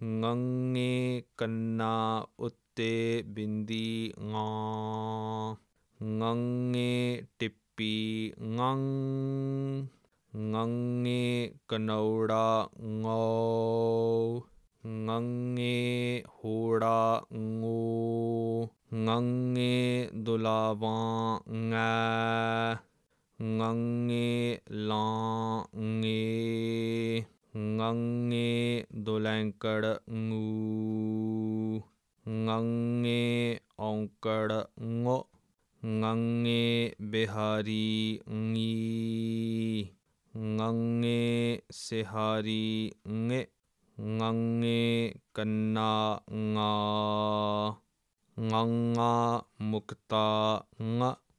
ঙੰਗੇ ਕੰਨਾ ਉੱਤੇ ਬਿੰਦੀ ঙਾਂ। ঙੰਗੇ ਟਿੱਪੀ ঙੰ। ঙੰਗੇ ਕਨੌੜਾ ঙੌ। ঙੰਗੇ ਹੋੜਾ ঙੋ। ঙੰਗੇ ਦੁਲਾਵਾਂ ঙੈ। ঙੰਗੇ ਲਾਂ ঙੇ। ঙੰਗੇ ਦੁਲੈਂਕੜ ঙੂ। ঙੰਗੇ ਔਂਕੜ ঙੁ। ঙੰਗੇ ਬਿਹਾਰੀ ঙੀ। ঙੰਗੇ ਸਿਹਾਰੀ ঙਿ। ঙੰਗੇ ਕੰਨਾ ঙਾ। ঙੰਗਾ ਮੁਕਤਾ ঙ।